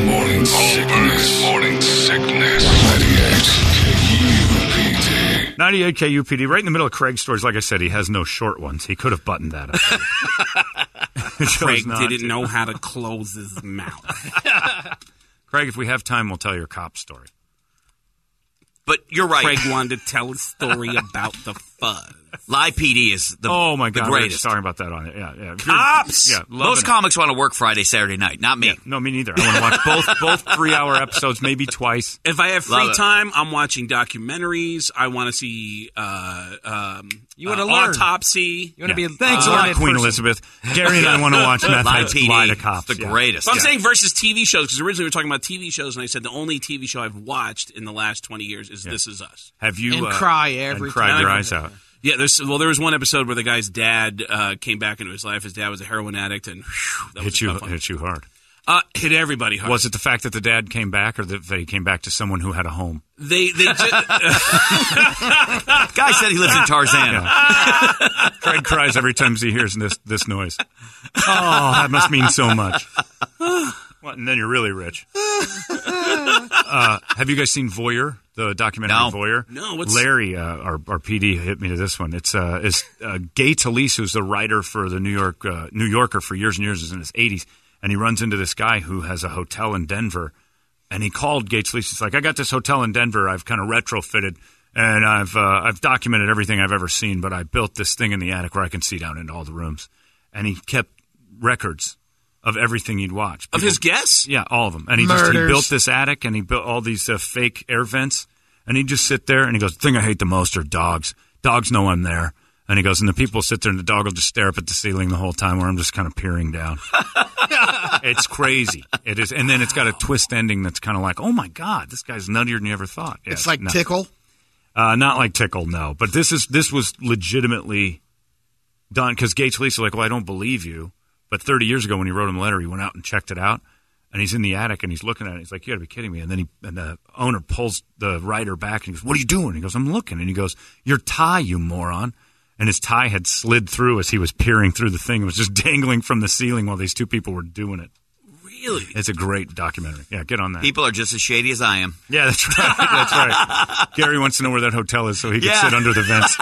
Morning Sickness. 98 KUPD. Right in the middle of Craig's stories. Like I said, he has no short ones. He could have buttoned that up. Craig didn't know how to close his mouth. Craig, if we have time, we'll tell your cop story. But you're right. Craig wanted to tell a story about the fuzz. Live PD is the Oh, my God. the greatest. We were talking about that on it. Yeah. Cops! Yeah, Most comics want to work Friday, Saturday night. Not me. Yeah, no, me neither. I want to watch both 3-hour episodes, maybe twice. If I have free time, I'm watching documentaries. I want to see you want to learn. Autopsy. You want to be Thanks a lot, Queen Elizabeth. Gary and I want to watch Meth Heads Lie to Cops. The greatest. So I'm saying versus TV shows, because originally we were talking about TV shows, and I said the only TV show I've watched in the last 20 years is This Is Us. Have you And cry every cried time. your eyes out? Yeah, there was one episode where the guy's dad came back into his life. His dad was a heroin addict, and that was Hit you hard. Hit everybody hard. Was it the fact that the dad came back, or that he came back to someone who had a home? They just, Guy said he lives in Tarzana. Yeah. Craig cries every time he hears this noise. Oh, that must mean so much. Well, and then you're really rich. Have you guys seen Voyeur, the documentary Voyeur? No. What's Larry, our PD, hit me to this one. It's Gay Talese, who's the writer for the New Yorker for years and years, is in his 80s, and he runs into this guy who has a hotel in Denver, and he called Gay Talese. He's like, I got this hotel in Denver. I've kind of retrofitted, and I've documented everything I've ever seen, but I built this thing in the attic where I can see down into all the rooms, and he kept records of everything he'd watch. of his guests? Yeah, all of them. And he built this attic, and he built all these fake air vents, and he'd just sit there, and he goes, the thing I hate the most are dogs. Dogs know I'm there. And he goes, and the people sit there, and the dog will just stare up at the ceiling the whole time where I'm just kind of peering down. It's crazy. It is. And then it's got a twist ending that's kind of like, oh, my God, this guy's nuttier than you ever thought. Yeah, it's like Tickle? Not like Tickle, no. But this was legitimately done, because Gay Talese was like, well, I don't believe you. But 30 years ago when he wrote him a letter, he went out and checked it out, and he's in the attic, and he's looking at it. He's like, you got to be kidding me. And then the owner pulls the writer back, and he goes, what are you doing? He goes, I'm looking. And he goes, your tie, you moron. And his tie had slid through as he was peering through the thing. It was just dangling from the ceiling while these two people were doing it. Really? It's a great documentary. Yeah, get on that. People are just as shady as I am. Yeah, that's right. That's right. Gary wants to know where that hotel is so he can sit under the vents.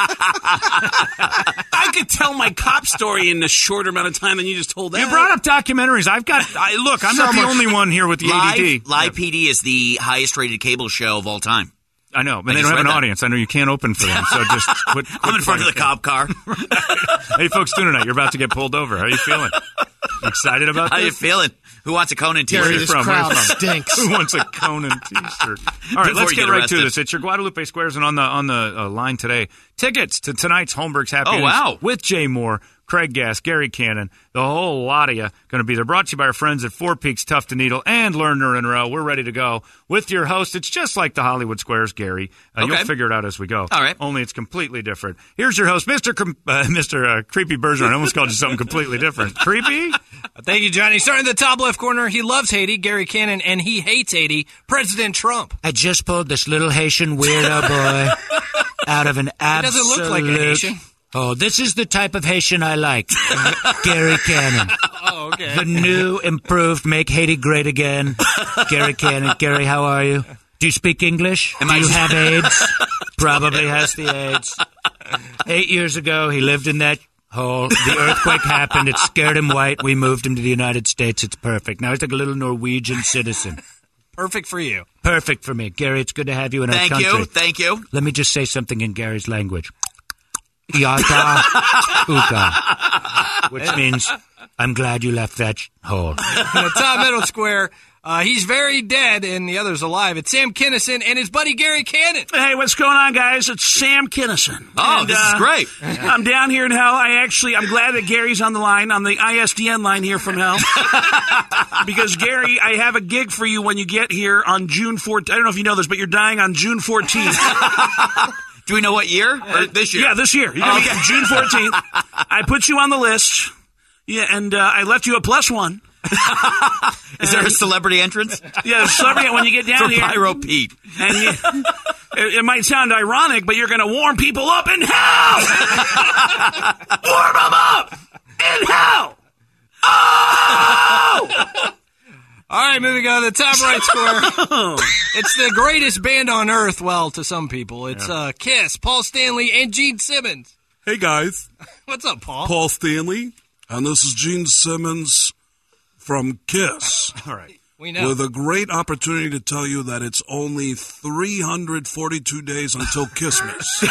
I could tell my cop story in a shorter amount of time than you just told that. You brought up documentaries. I'm not the only one here with the ADD. Live PD is the highest rated cable show of all time. I know, but they don't have an audience. I know you can't open for them, so just quit I'm in front of the cop car. Hey, folks, tonight you're about to get pulled over. How are you feeling? Excited about this? How you feeling? Who wants a Conan t-shirt? Where are you from? Crowd stinks. Who wants a Conan t-shirt? All right, let's get right to this. It's your Guadalupe Squares, and on the line today, tickets to tonight's Holmberg's Happy Endings with Jay Moore, Craig Gass, Gary Cannon, the whole lot of you going to be there. Brought to you by our friends at Four Peaks, Tough to Needle, and Lerner and Rowe. We're ready to go with your host. It's just like the Hollywood Squares, Gary. You'll figure it out as we go. All right. Only it's completely different. Here's your host, Mr. Creepy Bergeron. I almost called you something completely different. Creepy? Thank you, Johnny. Starting in the top left corner, he loves Haiti, Gary Cannon, and he hates Haiti, President Trump. I just pulled this little Haitian weirdo boy out of an absolute... He doesn't look like a Haitian. Oh, this is the type of Haitian I like. Gary Cannon. Oh, okay. The new, improved, make Haiti great again. Gary Cannon. Gary, how are you? Do you speak English? Do you have AIDS? Probably has the AIDS. 8 years ago, he lived in that hole. The earthquake happened. It scared him white. We moved him to the United States. It's perfect. Now he's like a little Norwegian citizen. Perfect for you. Perfect for me. Gary, it's good to have you in our country. Thank you. Let me just say something in Gary's language. Yata Uka, which means I'm glad you left that hole. In the top middle square, he's very dead and the other's alive. It's Sam Kinison and his buddy Gary Cannon. Hey, what's going on, guys? It's Sam Kinison. Oh, this is great. I'm down here in hell. I'm glad that Gary's on the line, on the ISDN line here from hell. Because, Gary, I have a gig for you when you get here on June 14th. I don't know if you know this, but you're dying on June 14th. Do we know what year? Or this year? Yeah, this year. You're going to get June 14th. I put you on the list. Yeah, and I left you a +1. Is there a celebrity entrance? Yeah, celebrity when you get down for here. Pyro Pete. And it might sound ironic, but you're going to warm people up in hell. Warm them up in hell. Oh! All right, moving on to the top right square. It's the greatest band on earth, well, to some people. It's Kiss, Paul Stanley, and Gene Simmons. Hey, guys. What's up, Paul? Paul Stanley, and this is Gene Simmons from Kiss. All right. We know. With a great opportunity to tell you that it's only 342 days until Christmas.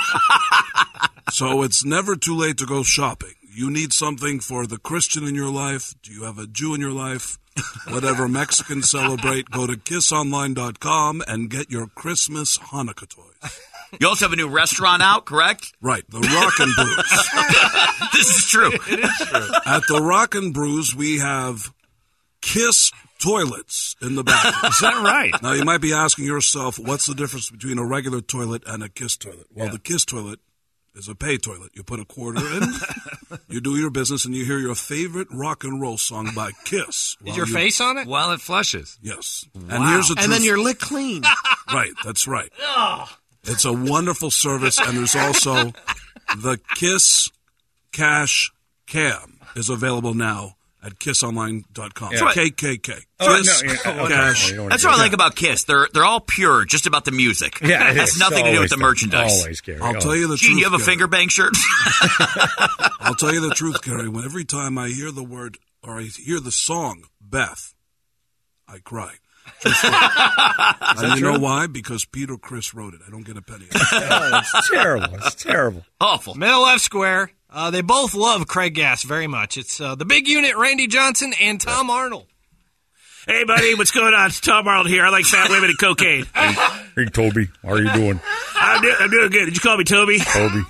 So it's never too late to go shopping. You need something for the Christian in your life. Do you have a Jew in your life? Whatever Mexicans celebrate, go to kissonline.com and get your Christmas Hanukkah toys. You also have a new restaurant out, correct? Right, the Rock and Brews. This is true. It is true. At the Rock and Brews, we have Kiss toilets in the bathroom. Is that right? Now, you might be asking yourself, what's the difference between a regular toilet and a Kiss toilet? Well, the Kiss toilet is a pay toilet. You put a quarter in, you do your business, and you hear your favorite rock and roll song by Kiss. Is your face on it? While it flushes. Yes. Wow. And here's the truth. And then you're licked clean. Right, that's right. It's a wonderful service, and there's also the Kiss Cash Cam is available now at kissonline.com. Yeah. KKK. Oh, Kiss no, Cash. That's what I like about Kiss. They're all pure, just about the music. Yeah, it has is. nothing to do with the merchandise. Always, Gary. I'll tell you the Gene, truth. you have a Gary. finger bang shirt? I'll tell you the truth, Gary. When every time I hear the word or I hear the song Beth, I cry. And you know why? Because Peter Criss wrote it. I don't get a penny. Oh, it's terrible. It's terrible. Awful. Middle left square. They both love Craig Gass very much. It's the big unit, Randy Johnson, and Tom Arnold. Hey, buddy, what's going on? It's Tom Arnold here. I like fat women and cocaine. Hey, Toby, how are you doing? I'm doing good. Did you call me Toby? Toby.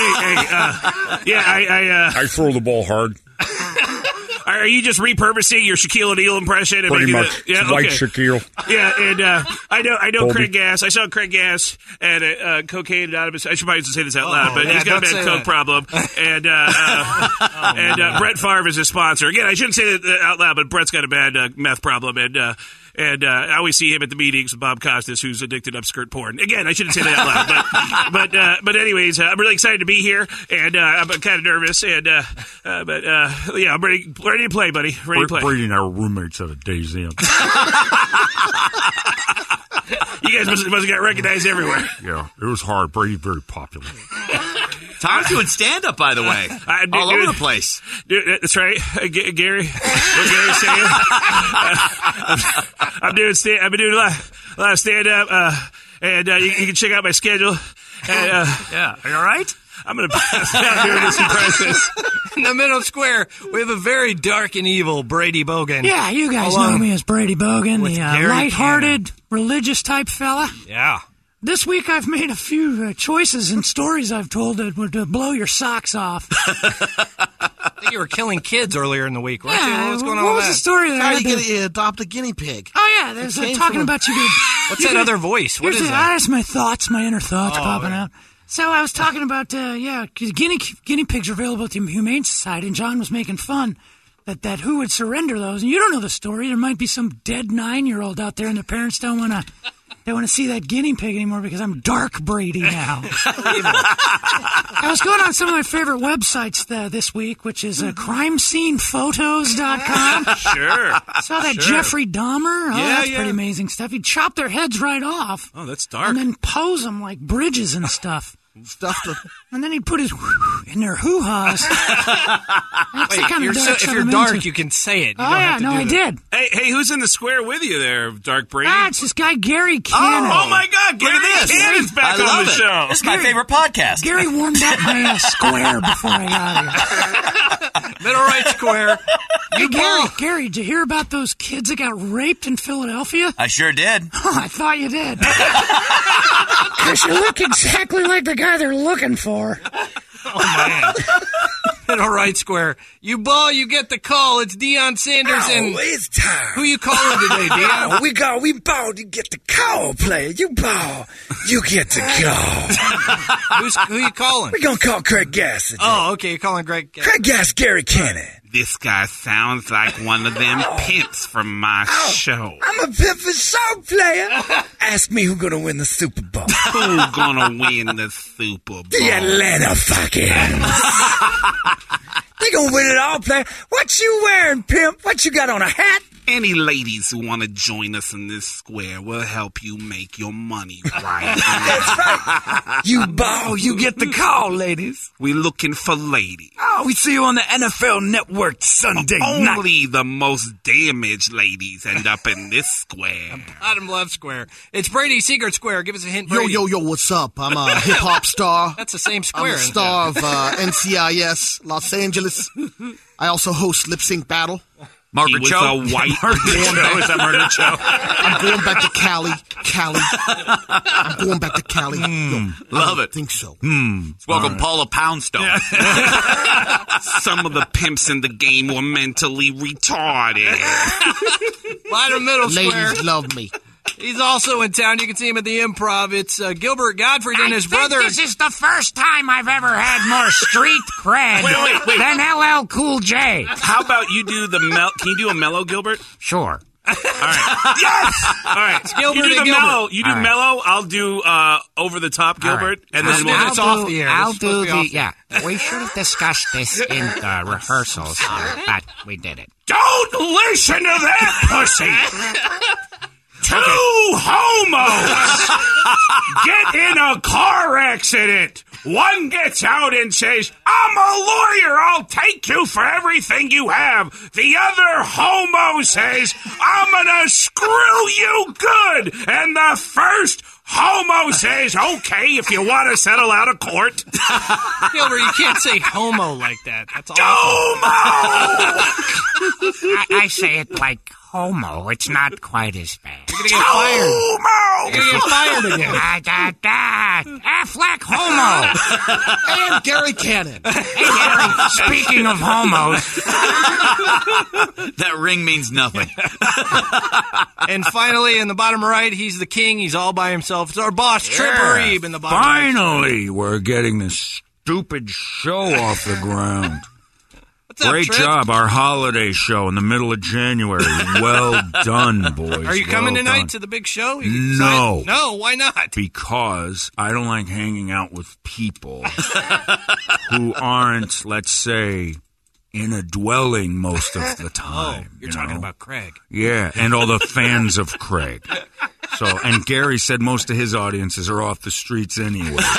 I throw the ball hard. Are you just repurposing your Shaquille O'Neal impression? And Pretty making much. it? Yeah, Like okay. Shaquille. Yeah, and I know Colby. Craig Gass. I saw Craig Gass at Cocaine Anonymous. I should probably say this out loud, but yeah, he's got a don't bad say coke that. problem. And Brett Favre is his sponsor. Again, I shouldn't say that out loud, but Brett's got a bad meth problem, and I always see him at the meetings with Bob Costas, who's addicted to upskirt porn. Again, I shouldn't say that out loud, but anyways, I'm really excited to be here, and I'm kind of nervous, and I'm ready to play, buddy. Ready to play. Brady and I were roommates at a Days Inn. You guys must have got recognized everywhere. Yeah, it was hard. Brady very popular. Tom's doing stand-up, by the way. All over the place. Dude, that's right, Gary. What Gary's saying? I've been doing a lot of stand-up, and you can check out my schedule. And, Yeah. Are you all right? I'm going to pass down doing this impressions. In the middle square, we have a very dark and evil Brady Bogan. Yeah, you guys Along know me as Brady Bogan, with the Gary lighthearted, religious type fella. Yeah. This week I've made a few choices and stories I've told that would blow your socks off. I think you were killing kids earlier in the week, weren't you? Yeah, What's going on what with was the that? story there? How are you going to adopt a guinea pig? Oh, yeah, there's It came talking from- about you. What's that other voice? What Here's is the, that? That's my thoughts, my inner thoughts Oh, popping yeah. out. So I was talking about, guinea pigs are available at the Humane Society, and John was making fun that who would surrender those. And you don't know the story. There might be some dead 9-year-old out there, and their parents don't want to see that guinea pig anymore because I'm Dark Brady now. I was going on some of my favorite websites this week, which is crimescenephotos.com. Sure. Saw that Jeffrey Dahmer. Oh, Yeah, that's yeah. pretty amazing stuff. He chopped their heads right off. Oh, that's dark. And then pose them like bridges and stuff. Stuff to... And then he'd put his in their hoo-has. That's the kind of dark If stuff you're I'm dark, into. you can say it. You Oh, don't yeah, have to no, do I that. did. Hey, who's in the square with you there, Dark Brady? It's this guy, Gary Cannon. Oh, my God. Gary this. Cannon's back I on love the it. show. This is my favorite podcast. Gary warmed up my square before I got here. Middle right square. Hey, Gary, did you hear about those kids that got raped in Philadelphia? I sure did. Oh, I thought you did. Because you look exactly like the guy they're looking for. Oh, man. Middle right square. You ball, you get the call. It's Deion Sanders and... It's time. Who you calling today, Deion? We ball, you get the call, player. You ball, you get the call. Who you calling? We're going to call Craig Gass today. Oh, okay, you're calling Greg. Craig Gass, Gary Cannon. This guy sounds like one of them pimps from my show. I'm a pimp for show, player. Ask me who's going to win the Super Bowl. Who's gonna win the Super Bowl? The Atlanta Falcons. They going to win it all, player. What you wearing, pimp? What you got on, a hat? Any ladies who want to join us in this square, we'll help you make your money right. That's right. You bow, you get the call, ladies. We're looking for ladies. Oh, we see you on the NFL Network Sunday night. Only the most damaged ladies end up in this square. Bottom left square. It's Brady's Secret Square. Give us a hint, Yo, Brady. yo, what's up? I'm a hip-hop star. That's the same square. I'm a star of NCIS Los Angeles. I also host Lip Sync Battle. Margaret Cho? A white Is that Margaret Cho? I'm going back to Cali. I'm going back to Cali. Love it. I think so. Welcome, Paula Poundstone. Some of the pimps in the game were mentally retarded. Bottom middle square. Ladies love me. He's also in town. You can see him at the Improv. It's Gilbert Gottfried and his brother. This is the first time I've ever had more street cred than LL Cool J. How about you do the Can you do a mellow, Gilbert? Sure. All right. Yes. All right. It's Gilbert you do and the Gilbert. mellow. You do All right. mellow. I'll do over the top, Gilbert, and then we'll. It's off the air. I'll This is supposed do to be the, off yeah. We should have discussed this in the rehearsals, but we did it. Don't listen to that pussy. Two homos get in a car accident. One gets out and says, I'm a lawyer. I'll take you for everything you have. The other homo says, I'm going to screw you good. And the first homo says, okay, if you want to settle out of court. Gilbert, you can't say homo like that. That's awful. Homo! I say it like homo. It's not quite as bad. You're going to get fired. Homo! You're going to get fired again. Affleck homo. And Gary Cannon. Hey, Gary, speaking of homos. That ring means nothing. And finally, in the bottom right, he's the king. He's all by himself. It's our boss, Trip Reeb, in the bottom right. Finally, we're getting this stupid show off the ground. What's up, Great Trip? job, our holiday show in the middle of January. Well done, boys. Are you coming Well tonight done. to the big show? No. No, why not? Because I don't like hanging out with people who aren't, let's say, in a dwelling most of the time. You're talking about Craig. Yeah, and all the fans of Craig. So, and Gary said most of his audiences are off the streets anyway. So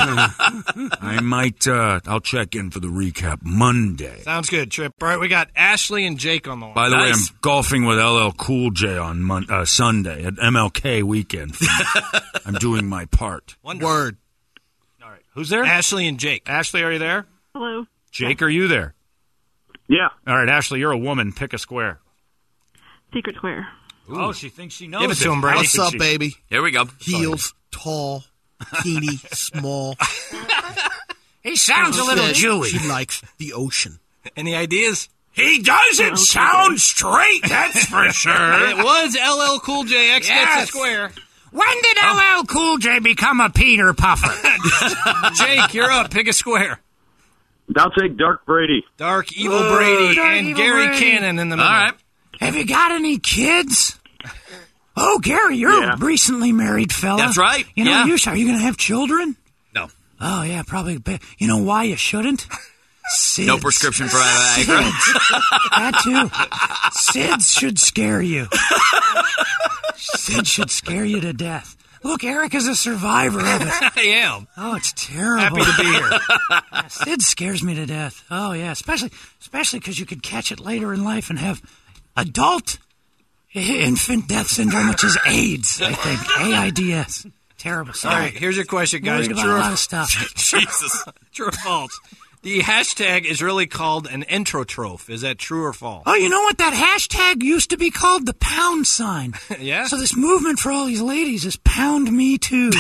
I might, I'll check in for the recap Monday. Sounds good, Trip. All right, we got Ashley and Jake on the line. By the way, I'm golfing with LL Cool J on Sunday at MLK weekend. I'm doing my part. Word. All right. Who's there? Ashley and Jake. Ashley, are you there? Hello. Jake, are you there? Yeah. All right, Ashley, you're a woman. Pick a square. Secret Square. Oh, she thinks she knows Give it to him, Brady. What's up, baby? Here we go. Heels, tall, teeny, small. He sounds a little Said Jewy. She likes the ocean. Any ideas? He doesn't sound straight, that's for sure. It was LL Cool J. X gets the square. When did LL Cool J become a Peter Puffer? Jake, you're up. Pick a square. I'll take Dark Brady. Dark Evil Brady Dark and Evil Gary Brady. Cannon in the middle. All right. Have you got any kids? Oh, Gary, you're a recently married fella. That's right. You know, Yeah. are you going to have children? No. Oh, yeah, probably. You know why you shouldn't? SIDS. No prescription for Viagra. That too. SIDS should scare you. SIDS should scare you to death. Look, Eric is a survivor of it. I am. Oh, it's terrible. Happy to be here. Yeah, SIDS scares me to death. Oh, yeah, especially because you could catch it later in life and have adult infant death syndrome, which is AIDS, I think. AIDS. Terrible. All Sorry. right, here's your question, guys. Worried about a lot of stuff. Jesus. True or false? The hashtag is really called an entrotroph. Is that true or false? Oh, you know what? That hashtag used to be called the pound sign. Yeah? So this movement for all these ladies is pound me too.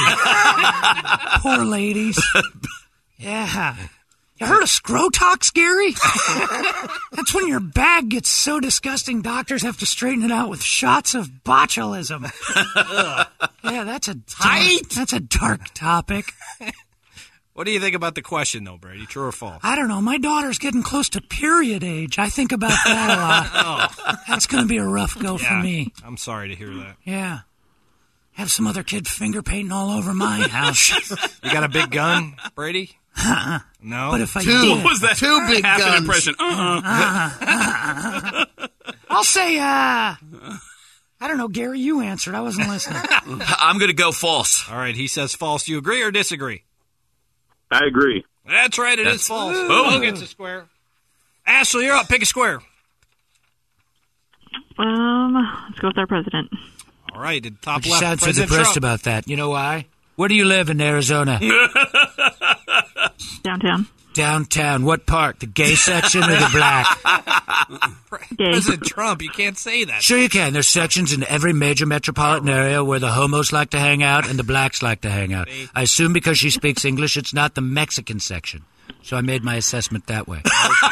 Poor ladies. Yeah. You heard of Scrotox, Gary? That's when your bag gets so disgusting doctors have to straighten it out with shots of botulism. Yeah, that's a dark topic. What do you think about the question, though, Brady? True or false? I don't know. My daughter's getting close to period age. I think about that a lot. That's going to be a rough go for me. I'm sorry to hear that. Yeah. Have some other kid finger painting all over my house. You got a big gun, Brady? No. But if I Two. did, What was that? Two big Half an guns. impression. I'll say, I don't know, Gary, you answered. I wasn't listening. I'm going to go false. All right, he says false. Do you agree or disagree? I agree. That's right, it is false. Boom. Mo gets a square. Ashley, you're up. Pick a square. Let's go with our president. All right, in top You left, sound so President depressed Trump. about that. You know why? Where do you live in Arizona? Downtown. Downtown. What part? The gay section or the black? Gay. President Trump, you can't say that. Sure you can. There's sections in every major metropolitan area where the homos like to hang out and the blacks like to hang out. I assume because she speaks English, it's not the Mexican section. So I made my assessment that way.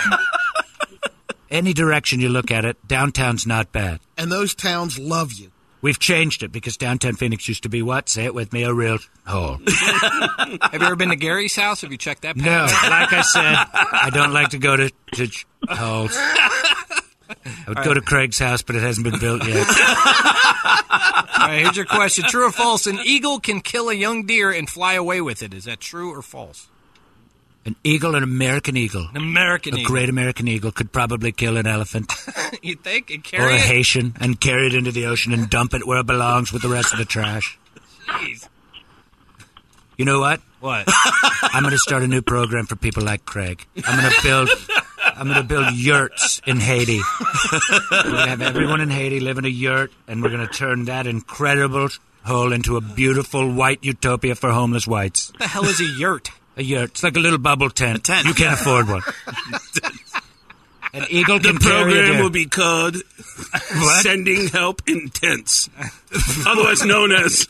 Any direction you look at it, downtown's not bad. And those towns love you. We've changed it because downtown Phoenix used to be what? Say it with me, a real hole. Have you ever been to Gary's house? Have you checked that? No, like I said, I don't like to go to holes. I would go to Craig's house, but it hasn't been built yet. All right, here's your question. True or false? An eagle can kill a young deer and fly away with it. Is that true or false? An eagle, an American eagle. An American A eagle. great American eagle could probably kill an elephant. You think? And Or carry a it? Haitian and carry it into the ocean and dump it where it belongs with the rest of the trash. Jeez. You know what? What? I'm going to start a new program for people like Craig. I'm going to build yurts in Haiti. We're going to have everyone in Haiti live in a yurt, and we're going to turn that incredible hole into a beautiful white utopia for homeless whites. What the hell is a yurt? A yurt. It's like a little bubble tent. A tent. You can't afford one. An eagle can The carry a program deer. will be called Sending Help in Tents, otherwise known as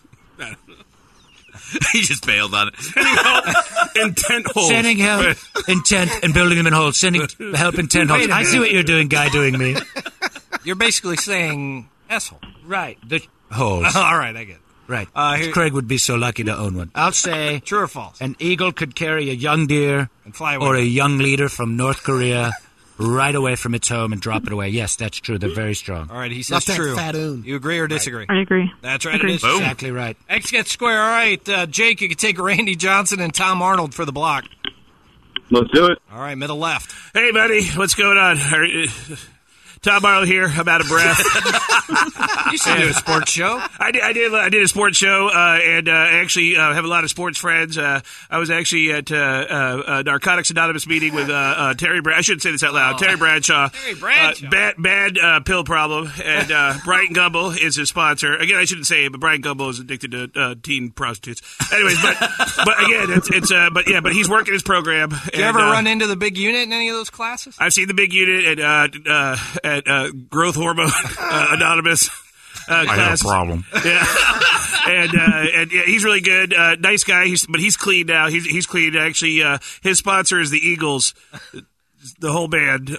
He just bailed on it. Sending Help in Tent Holes. Sending help in tent and building them in holes. Sending help in tent holes. Wait a I see minute. what you're doing, guy doing me. You're basically saying asshole. Right. The holes. All right, I get it. Right. Here- Craig would be so lucky to own one. I'll say True or false? an eagle could carry a young deer And fly away. or a young leader from North Korea right away from its home and drop it away. Yes, that's true. They're very strong. All right, he Not says that true. fat oon. You agree or disagree? I agree. That's right, Agree. it is. Boom. Exactly right. X gets square. All right, Jake, you can take Randy Johnson and Tom Arnold for the block. Let's do it. All right, middle left. Hey, buddy, what's going on? Tom Arnold here. I'm out of breath. You should do a sports show. I did a sports show, and I actually have a lot of sports friends. I was actually at Narcotics Anonymous meeting with Terry. I shouldn't say this out loud. Terry Bradshaw. Terry Bradshaw. Bad pill problem, and Brian Gumble is his sponsor. Again, I shouldn't say it, but Brian Gumble is addicted to teen prostitutes. Anyways, but again, but he's working his program. Did you ever run into the big unit in any of those classes? I've seen the big unit at Growth Hormone Anonymous. I have class. a problem. Yeah, and yeah, he's really good. Nice guy. But he's clean now. He's clean. Actually, his sponsor is the Eagles. The whole band.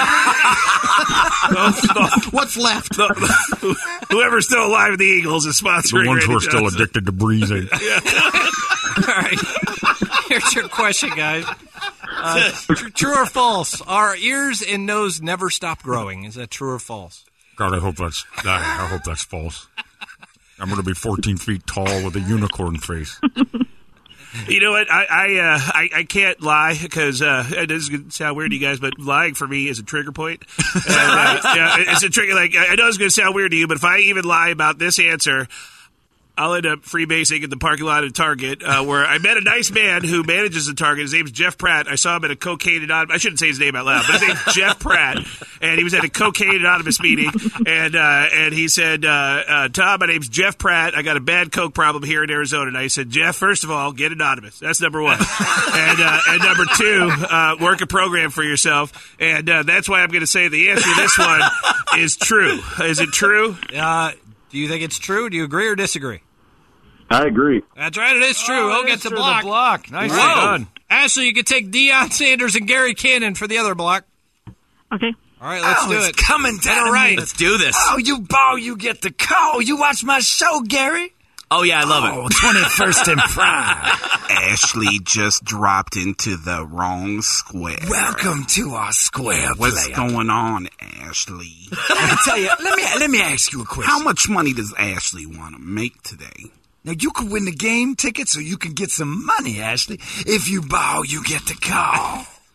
What's left? Whoever's still alive with the Eagles is sponsoring. The ones who Randy are still Johnson. addicted to breathing. All right. Here's your question, guys. True or false? Our ears and nose never stop growing. Is that true or false? God, I hope that's false. I'm going to be 14 feet tall with a unicorn face. You know what? I can't lie because it is going to sound weird to you guys, but lying for me is a trigger point. And, yeah, it's a trigger. Like I know it's going to sound weird to you, but if I even lie about this answer, I'll end up freebasing in the parking lot at Target, where I met a nice man who manages the Target. His name's Jeff Pratt. I saw him at a Cocaine Anonymous. I shouldn't say his name out loud, but his name's Jeff Pratt, and he was at a Cocaine Anonymous meeting, and he said, "Tom, my name's Jeff Pratt. I got a bad coke problem here in Arizona." And I said, "Jeff, first of all, get anonymous. That's number one, and number two, work a program for yourself." And that's why I'm going to say the answer to this one is true. Is it true? Do you think it's true? Do you agree or disagree? I agree. That's right, it is true. He'll get the block. Nicely Whoa. done. Ashley, you can take Deion Sanders and Gary Cannon for the other block. Okay. All right, let's do it. Coming down. All right. Let's do this. Oh, you get the call. You watch my show, Gary? Oh, yeah, I love Oh, it. 21st and Prime. Ashley just dropped into the wrong square. Welcome to our square What's player. going on, Ashley? Let me tell you. Let me ask you a question. How much money does Ashley want to make today? Now, you can win the game ticket so you can get some money, Ashley. If you bow, you get the call.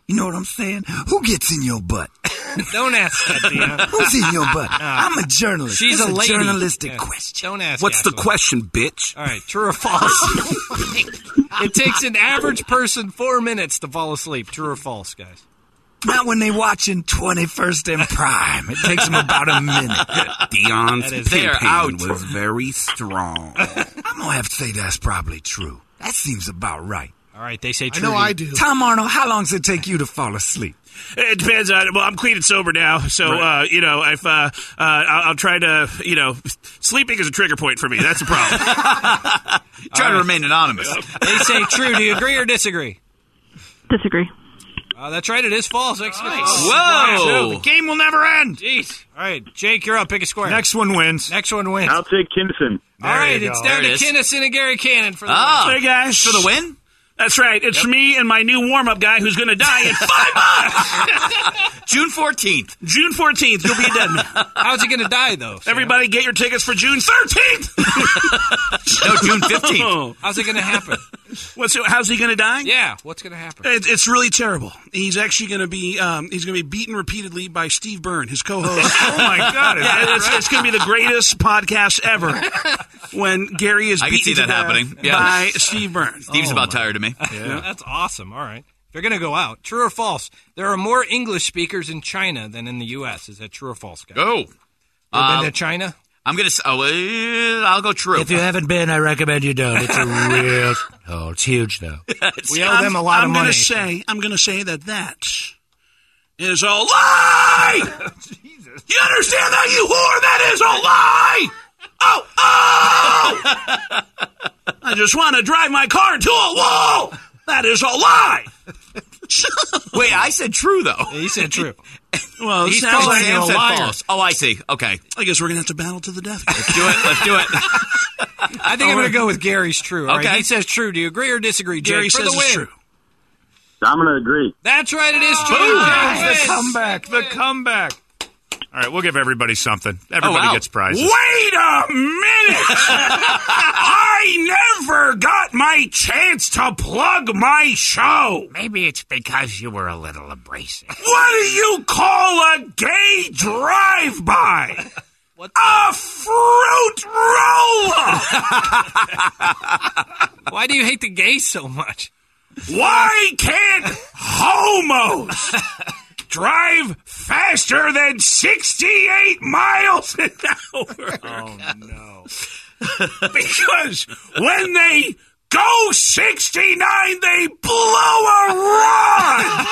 You know what I'm saying? Who gets in your butt? Don't ask that, Dina. Who's in your butt? I'm a journalist. She's That's a lady. journalistic question. Don't ask. What's the Asshole. question, bitch? All right, true or false? It takes an average person 4 minutes to fall asleep. True or false, guys? Not when they watching 21st and Prime. It takes them about a minute. Dion's They're out. pin was very strong. I'm going to have to say that's probably true. That seems about right. All right, they say I true. know I do. Tom Arnold, how long does it take you to fall asleep? It depends on. Well, I'm clean and sober now, so if I'll try to, sleeping is a trigger point for me. That's a problem. Try to remain anonymous. They say true. Do you agree or disagree? Disagree. That's right. It is false. Excellent. Whoa! The game will never end. Jeez. All right, Jake, you're up. Pick a square. Next one wins. Next one wins. I'll take Kinnison. All right, you it's go. down There to it is. Kinnison and Gary Cannon for the Hey, guys. For the win? That's right. It's me and my new warm-up guy who's going to die in 5 months. June 14th. June 14th, you'll be a dead man. How's he going to die, though? Sam? Everybody get your tickets for June 13th. No, June 15th. How's it going to happen? How's he going to die? Yeah, what's going to happen? It's really terrible. He's actually going to be beaten repeatedly by Steve Byrne, his co-host. Oh, my God. It's going to be the greatest podcast ever when Gary is I can beaten see that to death happening. Yeah. by Steve Byrne. Steve's about tired of me. Yeah. That's awesome. All right. If you're going to go out, true or false? There are more English speakers in China than in the U.S. Is that true or false, guys? Oh. You been to China? I'm going to I'll go true. If you haven't been, I recommend you don't. It's a real... Oh, it's huge, though. We owe them a lot of money. I'm going to say that is a lie. Jesus. You understand that, you whore? That is a lie. Oh! I just want to drive my car into a wall. That is a lie. Wait, I said true, though. He said true. Well, He's sounds calling like you a Sam said liar. false. Oh, I see. Okay. I guess we're going to have to battle to the death. Let's do it. I think I'm going to go with Gary's true. All right, Okay. he says true. Do you agree or disagree, Jake? Gary for says the win. it's true. I'm going to agree. That's right. It is true. The Jake wins. comeback. The comeback. All right, we'll give everybody something. Everybody wow. gets prizes. Wait a minute! I never got my chance to plug my show. Maybe it's because you were a little abrasive. What do you call a gay drive-by? A fruit roll-up. Why do you hate the gays so much? Why can't homos drive faster than 68 miles an hour? Oh, no. Because when they go 69, they blow a rod.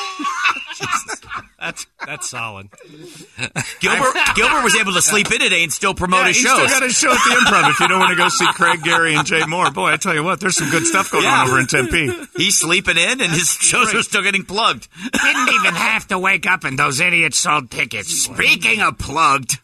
That's solid. Gilbert was able to sleep in today and still promote his He's shows. still got a show at the Improv if you don't want to go see Craig, Gary, and Jay Moore. Boy, I tell you what, there's some good stuff going on over in Tempe. He's sleeping in, and his shows are still getting plugged. Didn't even have to wake up and those idiots sold tickets. Speaking of plugged,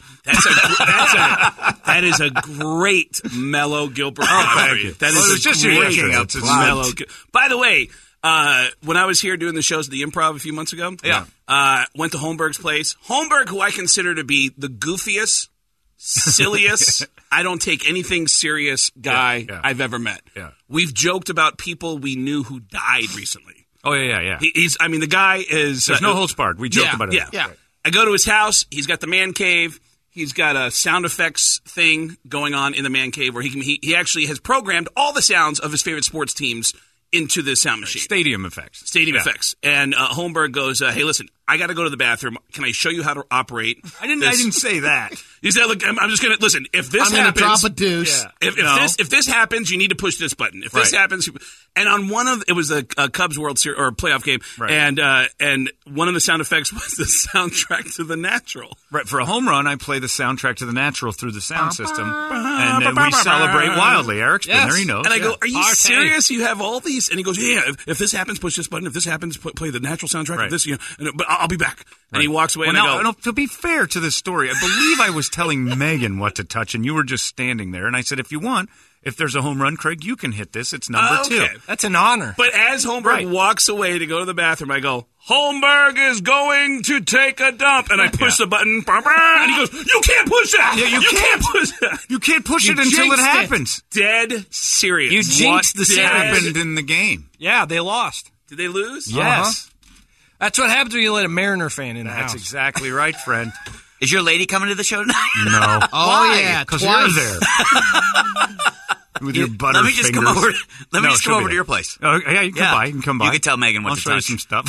That is a great mellow Gilbert. thank you. That Well, is it's just great yesterday. It's mellow. By the way, when I was here doing the shows at the Improv a few months ago, went to Holmberg's place. Holmberg, who I consider to be the goofiest, silliest, I don't take anything serious guy I've ever met. Yeah. We've joked about people we knew who died recently. Oh, yeah. The guy is... There's no holds barred. We joke about it. Yeah. I go to his house. He's got the man cave. He's got a sound effects thing going on in the man cave where he actually has programmed all the sounds of his favorite sports teams into the sound machine. Stadium effects. Effects. And Holmberg goes, hey, listen, I got to go to the bathroom. Can I show you how to operate? I didn't say that. He said, look, I'm just going to, listen, if this I'm going to happens. drop a deuce. Yeah. If this happens, you need to push this button. If this happens, and on it was a Cubs World Series or playoff game, and one of the sound effects was the soundtrack to The Natural. Right, for a home run, I play the soundtrack to The Natural through the sound system, and then we celebrate wildly. Eric's been there, he knows. And I go, are you serious? You have all these? And he goes, yeah. If this happens, push this button. If this happens, play the Natural soundtrack. If this, but I'll be back. And he walks away. Well, and I go, to be fair to this story, I believe I was telling Megan what to touch, and you were just standing there. And I said, if you want, if there's a home run, Craig, you can hit this. It's number 2. That's an honor. But as Holmberg walks away to go to the bathroom, I go, Holmberg is going to take a dump. And I push the button. And he goes, you can't push that. Yeah, you can't push that. You can't push it until it happens. Dead serious. You jinxed the series. happened in the game? Yeah, they lost. Did they lose? Yes. That's what happens when you let a Mariner fan in the house. That's exactly right, friend. Is your lady coming to the show tonight? No. Oh, yeah, because twice. you're there. With your butter Let me just fingers. come over. Let me just she'll come be over to there. your place. Oh, yeah, you can come by. You can come by. You can tell Megan what I'll to show you touch. some stuff.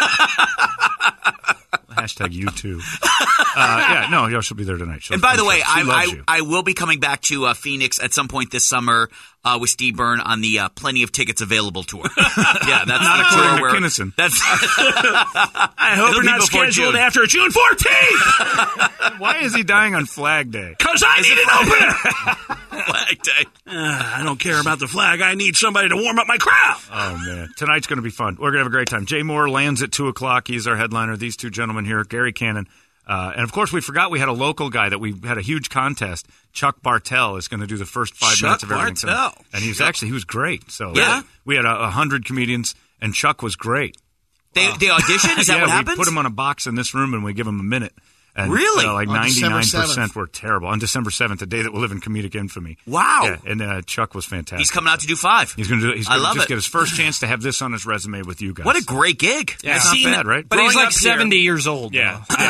Hashtag you too. Yeah, she'll be there tonight. And by the way, she loves you. I will be coming back to Phoenix at some point this summer with Steve Byrne on the Plenty of Tickets Available tour. Yeah, that's not the according tour to where Kinnison. That's. I hope It'll we're be not before scheduled June. after June 14th. Why is he dying on Flag Day? Because I need an opener. Flag Day. I don't care about the flag. I need somebody to warm up my crowd. Oh, man. Tonight's going to be fun. We're going to have a great time. Jay Moore lands at 2 o'clock. He's our headliner. These two gentlemen here, Gary Cannon. And, of course, we forgot we had a local guy that we had a huge contest. Chuck Bartell is going to do the first 5 minutes of everything. Bartell. And he was great. So Yeah. we had 100 comedians, and Chuck was great. They audition? Is that what happens? We put him on a box in this room, and we give him a minute. And, Really? like On December 99% were terrible. On December 7th, the day that will live in comedic infamy. Wow. Yeah, and Chuck was fantastic. He's coming out to do 5. He's going to I love just it. get his first chance to have this on his resume with you guys. What a great gig. Yeah. It's not bad, right? But he's Growing like up here- 70 years old. Yeah. now.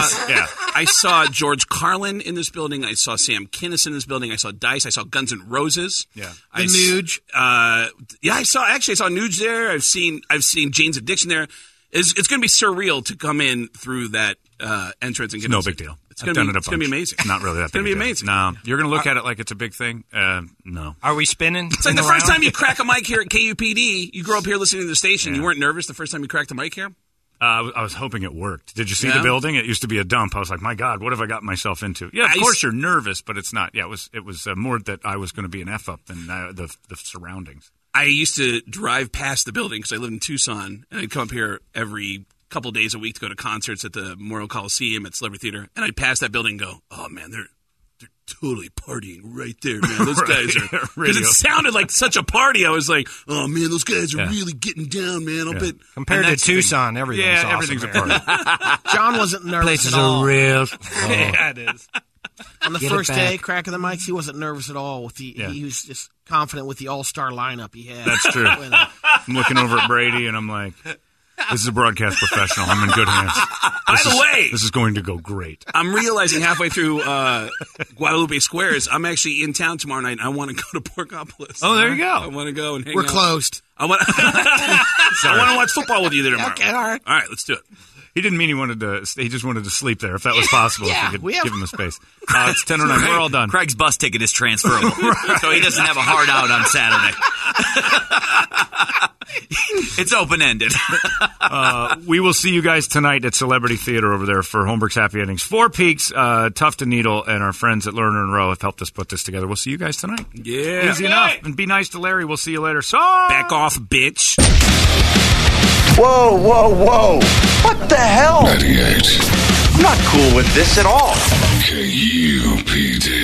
I saw George Carlin in this building. I saw Sam Kinison in this building. I saw Dice. I saw Guns N' Roses. Yeah. The Nuge. I saw Nuge there. I've seen Jane's Addiction there. It's going to be surreal to come in through that entrance and get No big deal. It's I've going done it a to be bunch. amazing. It's not really that It's going big to be a deal. amazing. No. You're going to look at it like it's a big thing? No. Are we spinning? It's like the first time you crack a mic here at KUPD. You grew up here listening to the station. Yeah. You weren't nervous the first time you cracked a mic here? I was hoping it worked. Did you see Yeah? the building? It used to be a dump. I was like, my God, what have I got myself into? Yeah, of course you're nervous, but it's not. Yeah, it was more that I was going to be an F-up than the surroundings. I used to drive past the building because I lived in Tucson, and I'd come up here every couple days a week to go to concerts at the Memorial Coliseum at Celebrity Theater, and I'd pass that building and go, oh, man, they're totally partying right there, man. Those guys are – because it sounded like such a party. I was like, oh, man, those guys are really getting down, man. I'll bet – Compared to Tucson, everything's awesome. everything's a here. party. John wasn't nervous Places at all. are real. Yeah, it is. On the Get it first day, back. cracking the mics, he wasn't nervous at all. He was just confident with the all-star lineup he had. That's true. I'm looking over at Brady, and I'm like, this is a broadcast professional. I'm in good hands. By the way, this is going to go great. I'm realizing halfway through Guadalupe Squares, I'm actually in town tomorrow night, and I want to go to Porkopolis. Oh, there you go. I want to go and hang out. We're closed. I want to watch football with you there tomorrow. Okay, all right. All right, let's do it. He didn't mean he wanted to. He just wanted to sleep there, if that was possible. Yeah, if we we could have- give him the space. It's 10:09. We're all done. Craig's bus ticket is transferable, so he doesn't have a hard out on Saturday. It's open-ended. We will see you guys tonight at Celebrity Theater over there for Holmberg's Happy Endings. Four Peaks, Tough to Needle, and our friends at Lerner and Rowe have helped us put this together. We'll see you guys tonight. Yeah. Easy enough. And be nice to Larry. We'll see you later. So Back off, bitch. Whoa, whoa, whoa. What the hell? 98. I'm not cool with this at all. KUPD.